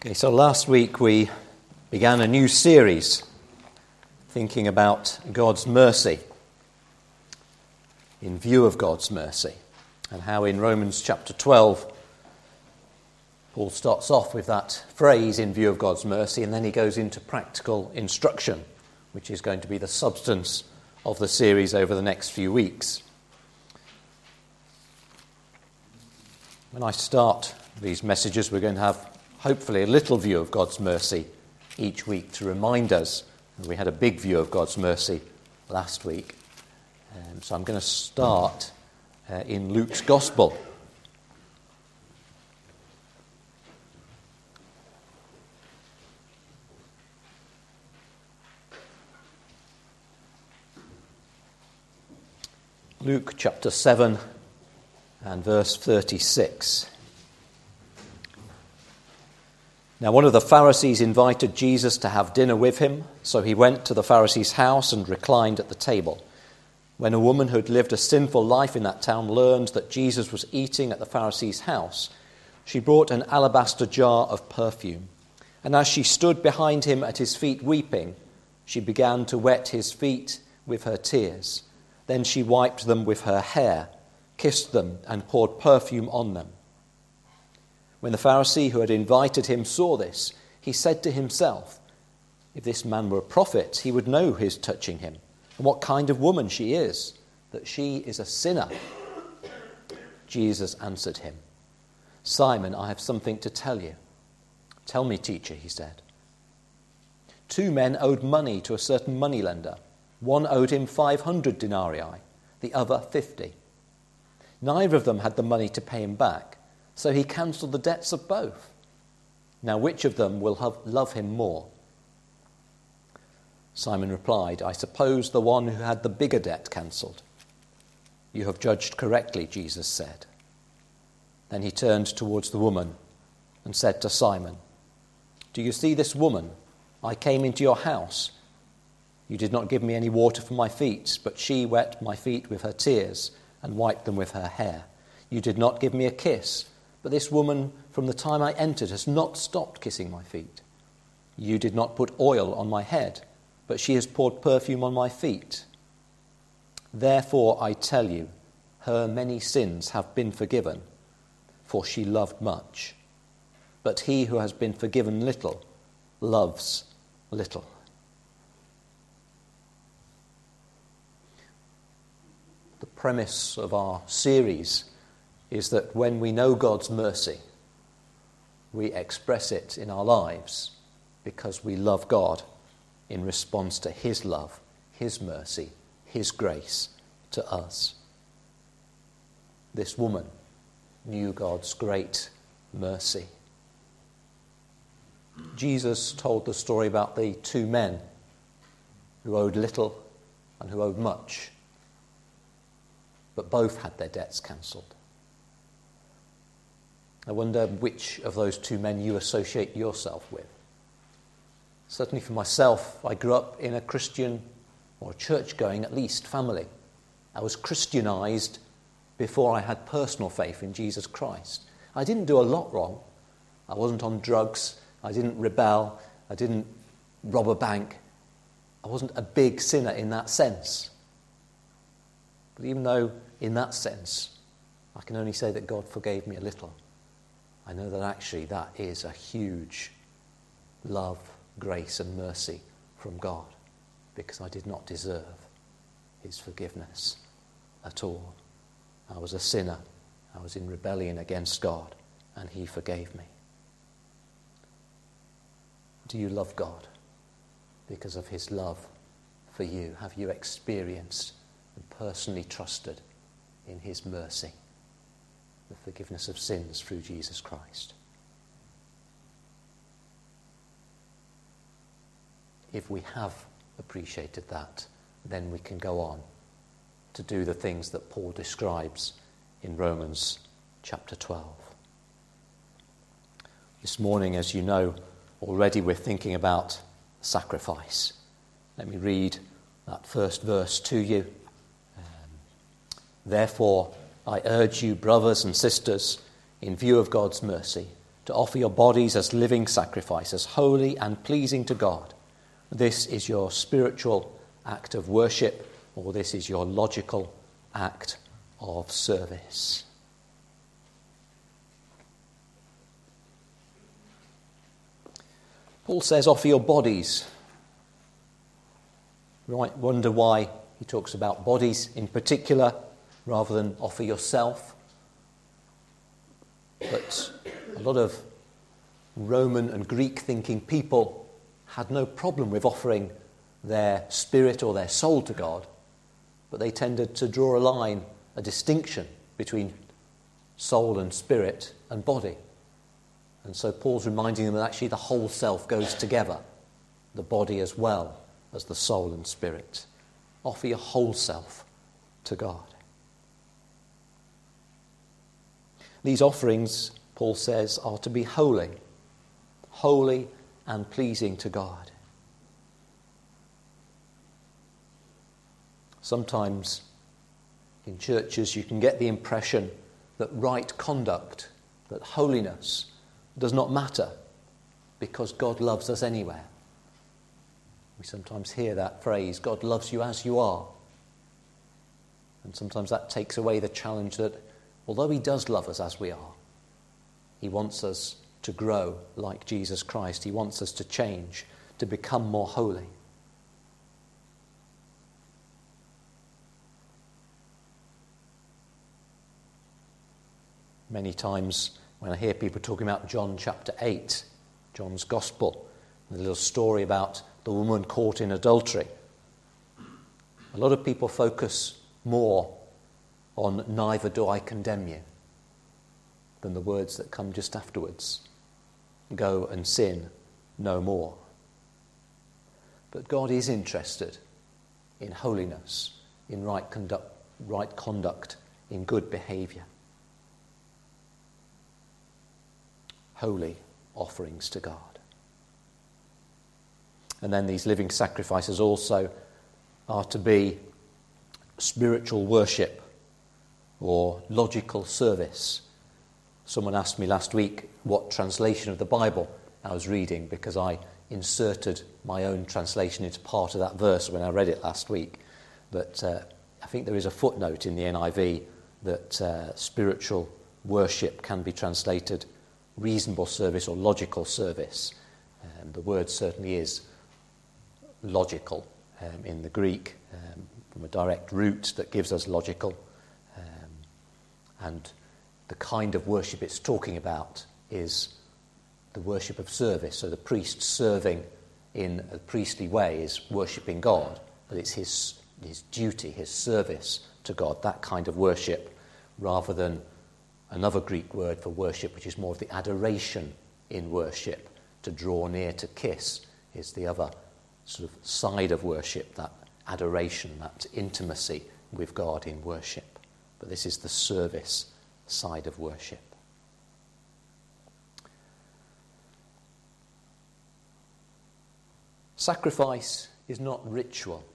Okay, so last week we began a new series thinking about God's mercy, in view of God's mercy, and how in Romans chapter 12 Paul starts off with that phrase, in view of God's mercy, and then he goes into practical instruction, which is going to be the substance of the series over the next few weeks. When I start these messages, we're going to have hopefully a little view of God's mercy each week to remind us. We had a big view of God's mercy last week. So I'm going to start in Luke's Gospel. Luke chapter 7 and verse 36. Now one of the Pharisees invited Jesus to have dinner with him, so he went to the Pharisee's house and reclined at the table. When a woman who had lived a sinful life in that town learned that Jesus was eating at the Pharisee's house, she brought an alabaster jar of perfume. And as she stood behind him at his feet weeping, she began to wet his feet with her tears. Then she wiped them with her hair, kissed them, and poured perfume on them. When the Pharisee who had invited him saw this, he said to himself, if this man were a prophet, he would know who is touching him, and what kind of woman she is, that she is a sinner. Jesus answered him, Simon, I have something to tell you. Tell me, teacher, he said. 2 men owed money to a certain moneylender. One owed him 500 denarii, the other 50. Neither of them had the money to pay him back, so he cancelled the debts of both. Now which of them will love him more? Simon replied, I suppose the one who had the bigger debt cancelled. You have judged correctly, Jesus said. Then he turned towards the woman and said to Simon, do you see this woman? I came into your house. You did not give me any water for my feet, but she wet my feet with her tears and wiped them with her hair. You did not give me a kiss, but this woman, from the time I entered, has not stopped kissing my feet. You did not put oil on my head, but she has poured perfume on my feet. Therefore, I tell you, her many sins have been forgiven, for she loved much. But he who has been forgiven little loves little. The premise of our series is that when we know God's mercy, we express it in our lives because we love God in response to his love, his mercy, his grace to us. This woman knew God's great mercy. Jesus told the story about the 2 men who owed little and who owed much, but both had their debts cancelled. I wonder which of those 2 men you associate yourself with. Certainly for myself, I grew up in a Christian, or church-going at least, family. I was Christianized before I had personal faith in Jesus Christ. I didn't do a lot wrong. I wasn't on drugs. I didn't rebel. I didn't rob a bank. I wasn't a big sinner in that sense. But even though in that sense, I can only say that God forgave me a little, I know that actually that is a huge love, grace and mercy from God, because I did not deserve his forgiveness at all. I was a sinner. I was in rebellion against God, and he forgave me. Do you love God because of his love for you? Have you experienced and personally trusted in his mercy, the forgiveness of sins through Jesus Christ? If we have appreciated that, then we can go on to do the things that Paul describes in Romans chapter 12. This morning, as you know, already we're thinking about sacrifice. Let me read that first verse to you. Therefore, I urge you, brothers and sisters, in view of God's mercy, to offer your bodies as living sacrifices, holy and pleasing to God. This is your spiritual act of worship, or this is your logical act of service. Paul says, offer your bodies. You might wonder why he talks about bodies in particular, rather than offer yourself. But a lot of Roman and Greek-thinking people had no problem with offering their spirit or their soul to God, but they tended to draw a line, a distinction between soul and spirit and body. And so Paul's reminding them that actually the whole self goes together, the body as well as the soul and spirit. Offer your whole self to God. These offerings, Paul says, are to be holy and pleasing to God. Sometimes in churches you can get the impression that right conduct, that holiness, does not matter because God loves us anywhere. We sometimes hear that phrase, God loves you as you are. And sometimes that takes away the challenge that although he does love us as we are, he wants us to grow like Jesus Christ. He wants us to change, to become more holy. Many times when I hear people talking about John chapter 8, John's Gospel, the little story about the woman caught in adultery, a lot of people focus more on neither do I condemn you than the words that come just afterwards. Go and sin no more. But God is interested in holiness, in right conduct, in good behaviour. Holy offerings to God. And then these living sacrifices also are to be spiritual worship or logical service. Someone asked me last week what translation of the Bible I was reading because I inserted my own translation into part of that verse when I read it last week. But I think there is a footnote in the NIV that spiritual worship can be translated reasonable service or logical service. The word certainly is logical in the Greek, from a direct root that gives us logical. And the kind of worship it's talking about is the worship of service. So the priest serving in a priestly way is worshipping God, but it's his duty, his service to God, that kind of worship, rather than another Greek word for worship, which is more of the adoration in worship. To draw near, to kiss, is the other sort of side of worship, that adoration, that intimacy with God in worship. But this is the service side of worship. Sacrifice is not ritual.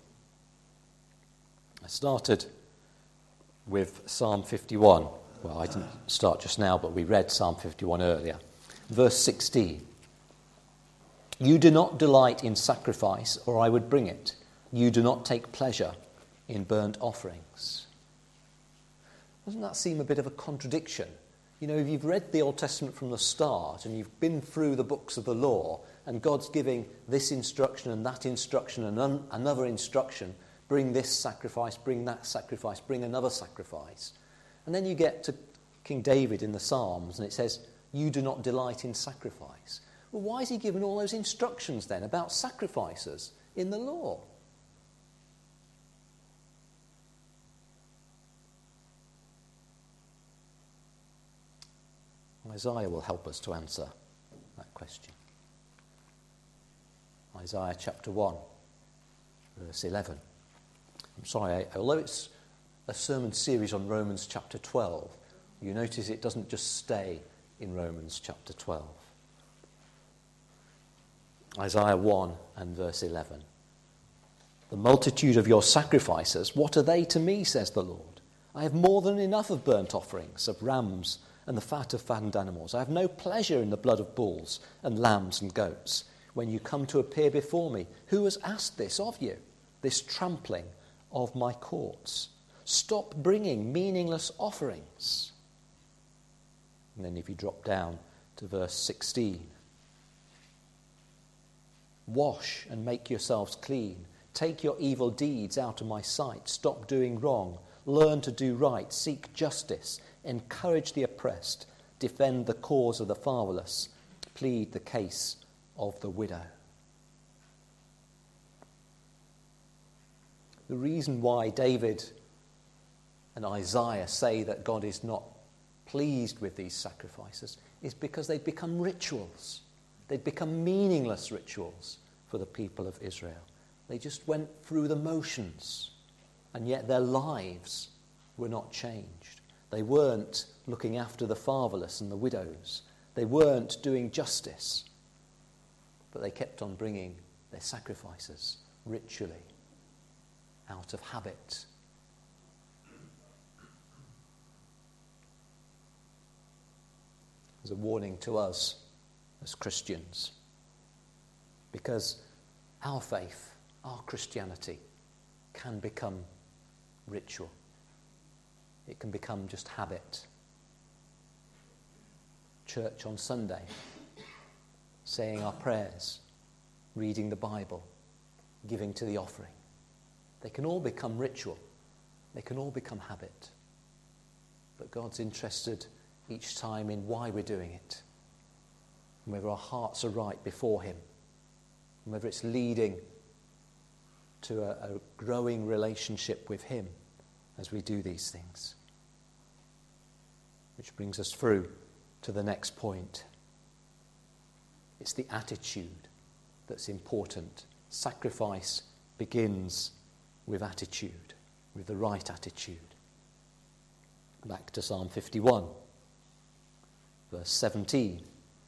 I started with Psalm 51. Well, I didn't start just now, but we read Psalm 51 earlier. Verse 16. You do not delight in sacrifice, or I would bring it. You do not take pleasure in burnt offerings. Doesn't that seem a bit of a contradiction? You know, if you've read the Old Testament from the start and you've been through the books of the law and God's giving this instruction and that instruction and another instruction, bring this sacrifice, bring that sacrifice, bring another sacrifice. And then you get to King David in the Psalms and it says, you do not delight in sacrifice. Well, why is he given all those instructions then about sacrifices in the law? Isaiah will help us to answer that question. Isaiah chapter 1, verse 11. I'm sorry, although it's a sermon series on Romans chapter 12, you notice it doesn't just stay in Romans chapter 12. Isaiah 1 and verse 11. The multitude of your sacrifices, what are they to me, says the Lord? I have more than enough of burnt offerings, of rams and the fat of fattened animals. I have no pleasure in the blood of bulls and lambs and goats. When you come to appear before me, who has asked this of you, this trampling of my courts? Stop bringing meaningless offerings. And then if you drop down to verse 16, wash and make yourselves clean. Take your evil deeds out of my sight. Stop doing wrong. Learn to do right. Seek justice. Encourage the oppressed. Defend the cause of the fatherless. Plead the case of the widow. The reason why David and Isaiah say that God is not pleased with these sacrifices is because they've become rituals. They've become meaningless rituals for the people of Israel. They just went through the motions, and yet their lives were not changed. They weren't looking after the fatherless and the widows. They weren't doing justice. But they kept on bringing their sacrifices ritually, out of habit. There's a warning to us as Christians, because our faith, our Christianity, can become ritual. It can become just habit. Church on Sunday, saying our prayers, reading the Bible, giving to the offering. They can all become ritual. They can all become habit. But God's interested each time in why we're doing it, and whether our hearts are right before him, and whether it's leading to a growing relationship with him as we do these things. Which brings us through to the next point. It's the attitude that's important. Sacrifice begins with attitude, with the right attitude. Back to Psalm 51, verse 17.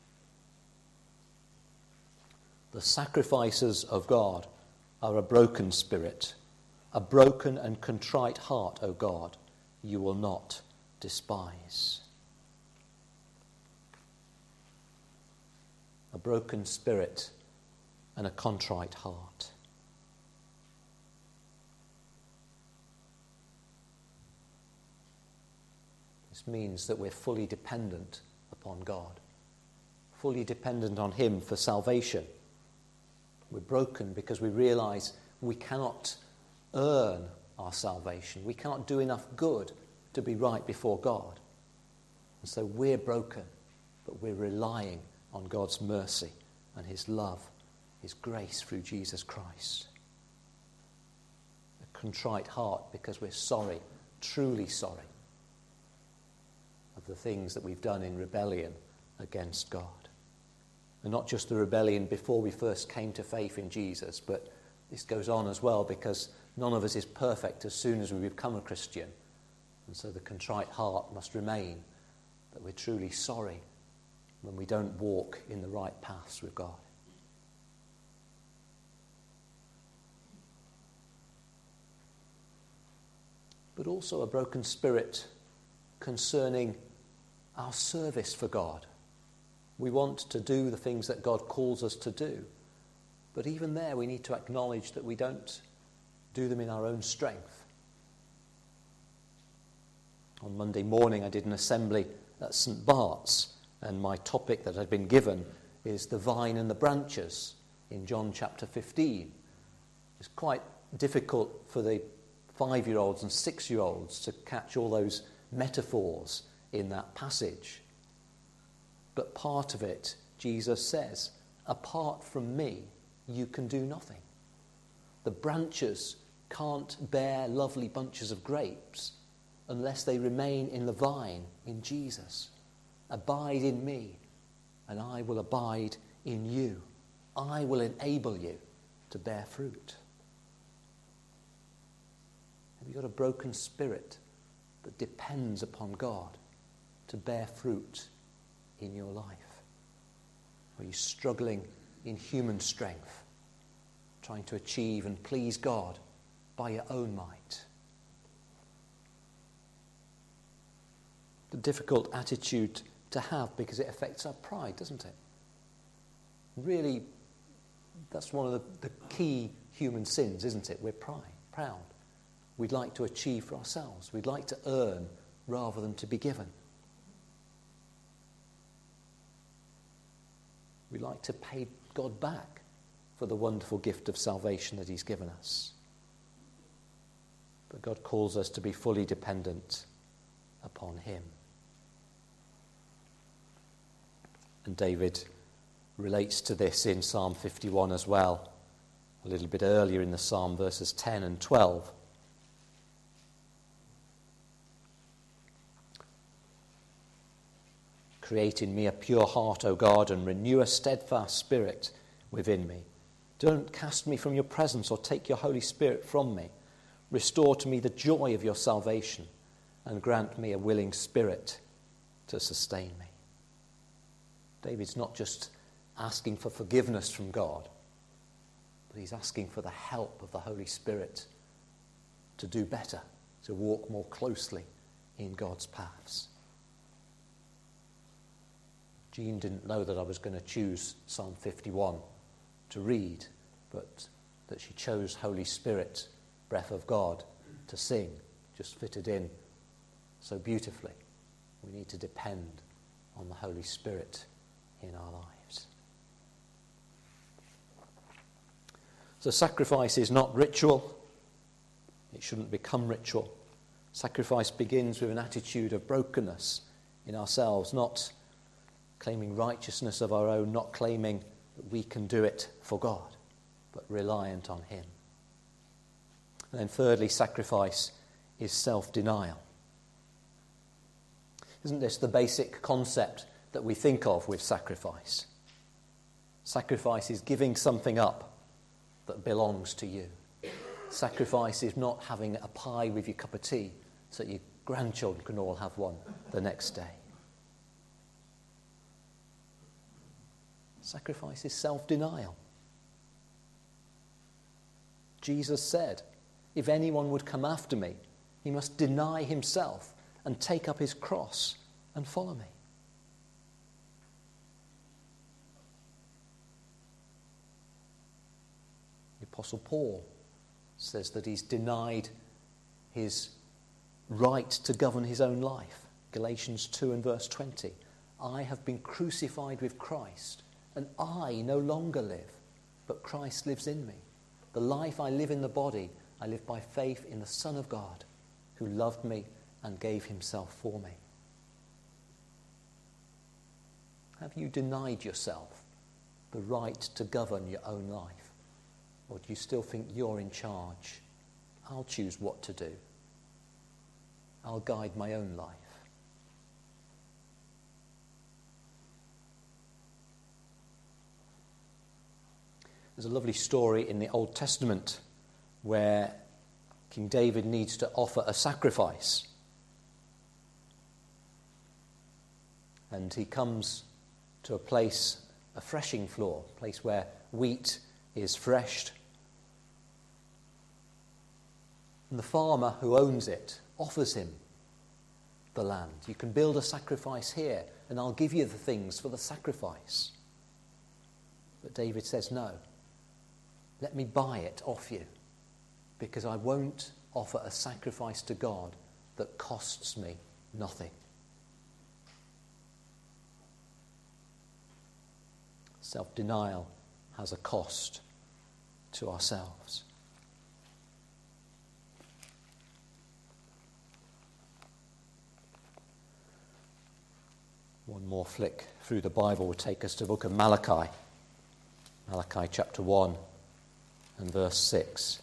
The sacrifices of God are a broken spirit, a broken and contrite heart, O God, you will not despise. A broken spirit and a contrite heart. This means that we're fully dependent upon God, fully dependent on him for salvation. We're broken because we realize we cannot earn our salvation. We cannot do enough good to be right before God. And so we're broken, but we're relying on God's mercy and his love, his grace through Jesus Christ. A contrite heart because we're sorry, truly sorry, of the things that we've done in rebellion against God. And not just the rebellion before we first came to faith in Jesus, but this goes on as well because none of us is perfect as soon as we become a Christian. And so the contrite heart must remain, that we're truly sorry when we don't walk in the right paths with God. But also a broken spirit concerning our service for God. We want to do the things that God calls us to do. But even there we need to acknowledge that we don't do them in our own strength. On Monday morning I did an assembly at St. Bart's, and my topic that I'd been given is the vine and the branches in John chapter 15. It's quite difficult for the 5-year-olds and 6-year-olds to catch all those metaphors in that passage. But part of it, Jesus says, apart from me, you can do nothing. The branches can't bear lovely bunches of grapes unless they remain in the vine, in Jesus. Abide in me, and I will abide in you. I will enable you to bear fruit. Have you got a broken spirit that depends upon God to bear fruit in your life? Are you struggling in human strength, trying to achieve and please God by your own might? a difficult attitude to have because it affects our pride, doesn't it? Really, that's one of the key human sins, isn't it? We're proud. We'd like to achieve for ourselves. We'd like to earn rather than to be given. We'd like to pay God back for the wonderful gift of salvation that he's given us. But God calls us to be fully dependent upon him. And David relates to this in Psalm 51 as well, a little bit earlier in the psalm, verses 10 and 12. Create in me a pure heart, O God, and renew a steadfast spirit within me. Don't cast me from your presence or take your Holy Spirit from me. Restore to me the joy of your salvation and grant me a willing spirit to sustain me. David's not just asking for forgiveness from God, but he's asking for the help of the Holy Spirit to do better, to walk more closely in God's paths. Jean didn't know that I was going to choose Psalm 51 to read, but that she chose Holy Spirit, breath of God, to sing, just fitted in so beautifully. We need to depend on the Holy Spirit in our lives. So sacrifice is not ritual. It shouldn't become ritual. Sacrifice begins with an attitude of brokenness in ourselves, not claiming righteousness of our own, not claiming that we can do it for God, but reliant on him. And then thirdly, sacrifice is self-denial. Isn't this the basic concept that we think of with sacrifice? Sacrifice is giving something up that belongs to you. Sacrifice is not having a pie with your cup of tea so that your grandchildren can all have one the next day. Sacrifice is self-denial. Jesus said, if anyone would come after me, he must deny himself and take up his cross and follow me. The Apostle Paul says that he's denied his right to govern his own life. Galatians 2 and verse 20. I have been crucified with Christ, and I no longer live, but Christ lives in me. The life I live in the body, I live by faith in the Son of God, who loved me and gave himself for me. Have you denied yourself the right to govern your own life? Or do you still think you're in charge? I'll choose what to do. I'll guide my own life. There's a lovely story in the Old Testament where King David needs to offer a sacrifice. And he comes to a place, a threshing floor, a place where wheat is threshed. And the farmer who owns it offers him the land. You can build a sacrifice here, and I'll give you the things for the sacrifice. But David says, no, let me buy it off you, because I won't offer a sacrifice to God that costs me nothing. Self-denial has a cost to ourselves. One more flick through the Bible will take us to the book of Malachi. Malachi chapter 1 and verse 6.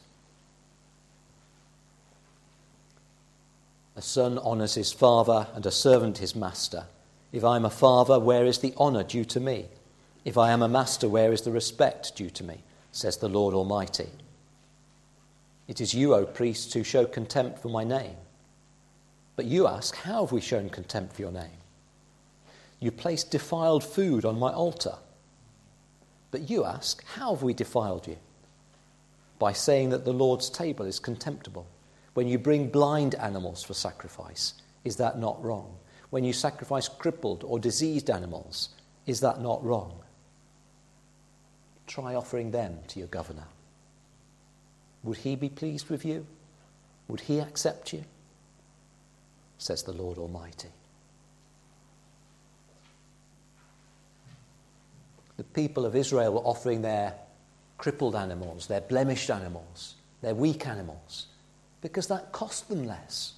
A son honours his father and a servant his master. If I am a father, where is the honour due to me? If I am a master, where is the respect due to me? Says the Lord Almighty. It is you, O priests, who show contempt for my name. But you ask, how have we shown contempt for your name? You place defiled food on my altar. But you ask, how have we defiled you? By saying that the Lord's table is contemptible. When you bring blind animals for sacrifice, is that not wrong? when you sacrifice crippled or diseased animals, is that not wrong? Try offering them to your governor. Would he be pleased with you? Would he accept you? Says the Lord Almighty. The people of Israel were offering their crippled animals, their blemished animals, their weak animals, because that cost them less.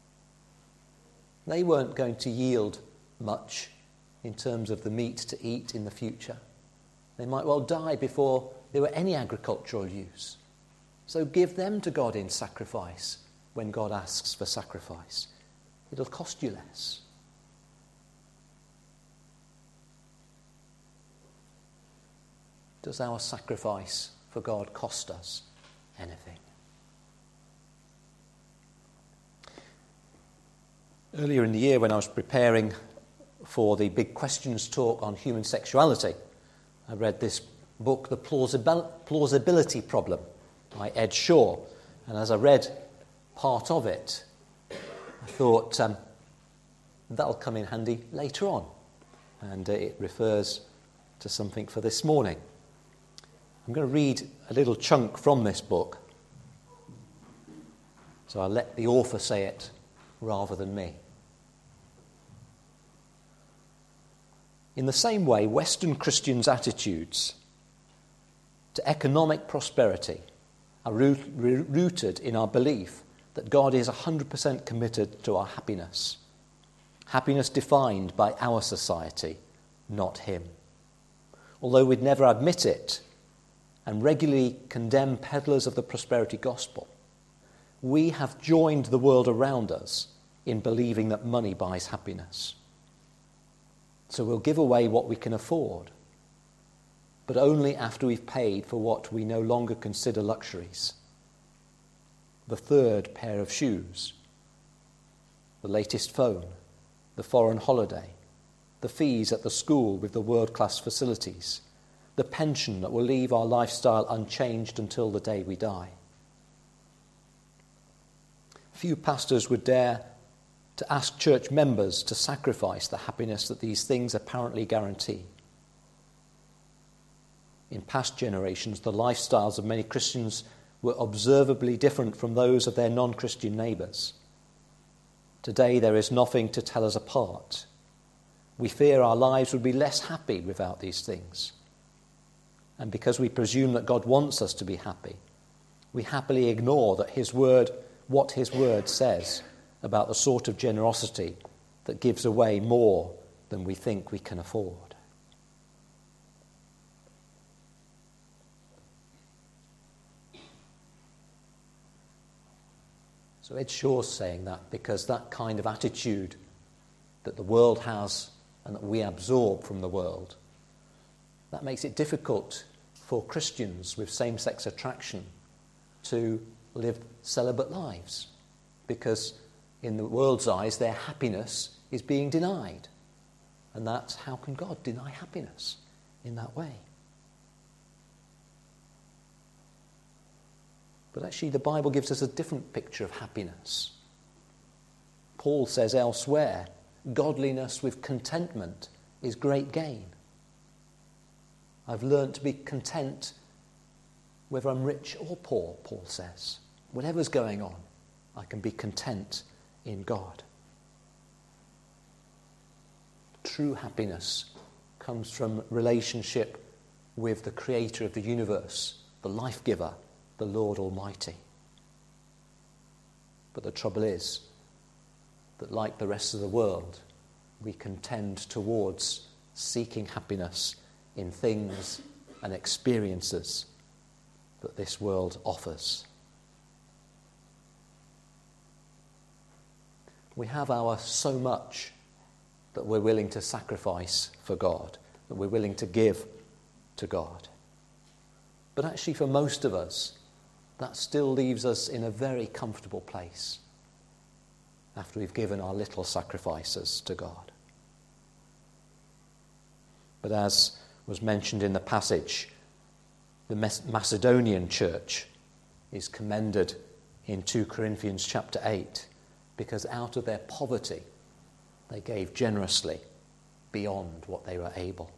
They weren't going to yield much in terms of the meat to eat in the future. They might well die before there were any agricultural use. So give them to God in sacrifice when God asks for sacrifice. It'll cost you less. Does our sacrifice for God cost us anything? Earlier in the year, when I was preparing for the Big Questions talk on human sexuality, I read this book, The Plausibility Problem, by Ed Shaw. And as I read part of it, I thought that'll come in handy later on. And it refers to something for this morning. I'm going to read a little chunk from this book. So I'll let the author say it rather than me. In the same way, Western Christians' attitudes to economic prosperity are rooted in our belief that God is 100% committed to our happiness. Happiness defined by our society, not him. Although we'd never admit it and regularly condemn peddlers of the prosperity gospel, we have joined the world around us in believing that money buys happiness. So we'll give away what we can afford, but only after we've paid for what we no longer consider luxuries. The third pair of shoes, the latest phone, the foreign holiday, the fees at the school with the world-class facilities, the pension that will leave our lifestyle unchanged until the day we die. Few pastors would dare to ask church members to sacrifice the happiness that these things apparently guarantee. In past generations, the lifestyles of many Christians were observably different from those of their non-Christian neighbours. Today, there is nothing to tell us apart. We fear our lives would be less happy without these things. And because we presume that God wants us to be happy, we happily ignore that what His Word says about the sort of generosity that gives away more than we think we can afford. So Ed Shaw's saying that because that kind of attitude that the world has and that we absorb from the world, that makes it difficult for Christians with same-sex attraction to live celibate lives, because in the world's eyes their happiness is being denied. And that's, how can God deny happiness in that way? But actually the Bible gives us a different picture of happiness. Paul says elsewhere, godliness with contentment is great gain. I've learned to be content whether I'm rich or poor, Paul says. Whatever's going on, I can be content in God. True happiness comes from relationship with the creator of the universe, the life giver, the Lord Almighty. But the trouble is that, like the rest of the world, we can tend towards seeking happiness in things and experiences that this world offers. We have our so much that we're willing to sacrifice for God, that we're willing to give to God. But actually for most of us, that still leaves us in a very comfortable place after we've given our little sacrifices to God. But as was mentioned in the passage, the Macedonian church is commended in 2 Corinthians chapter 8 because out of their poverty They gave generously beyond what they were able.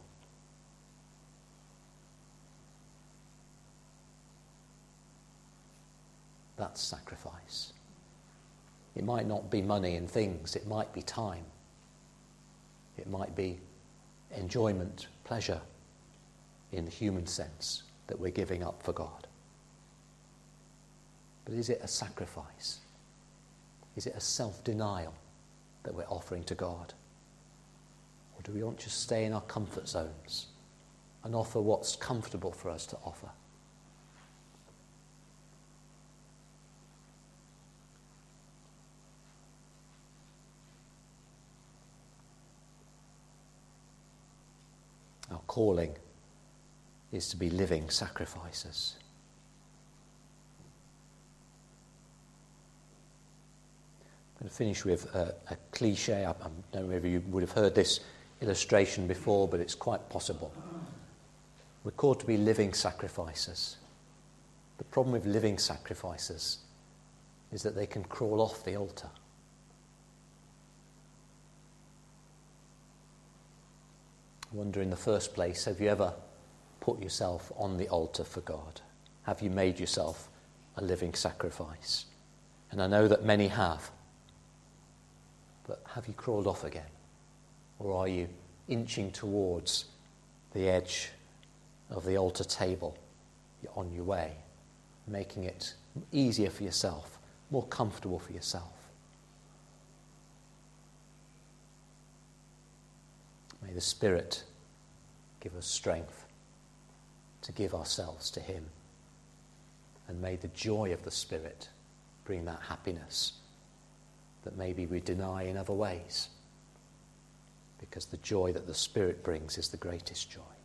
That's sacrifice. It might not be money and things. It might be time. It might be enjoyment, pleasure, in the human sense, that we're giving up for God. But is it a sacrifice? Is it a self-denial that we're offering to God? Or do we want to just stay in our comfort zones and offer what's comfortable for us to offer? Our calling is to be living sacrifices. I'm going to finish with a cliche. I don't know if you would have heard this illustration before, but it's quite possible. We're called to be living sacrifices. The problem with living sacrifices is that they can crawl off the altar. I wonder, in the first place, have you ever put yourself on the altar for God? Have you made yourself a living sacrifice? And I know that many have. But have you crawled off again? Or are you inching towards the edge of the altar table? You're on your way, making it easier for yourself, more comfortable for yourself. May the Spirit give us strength to give ourselves to Him. And may the joy of the Spirit bring that happiness that maybe we deny in other ways. Because the joy that the Spirit brings is the greatest joy.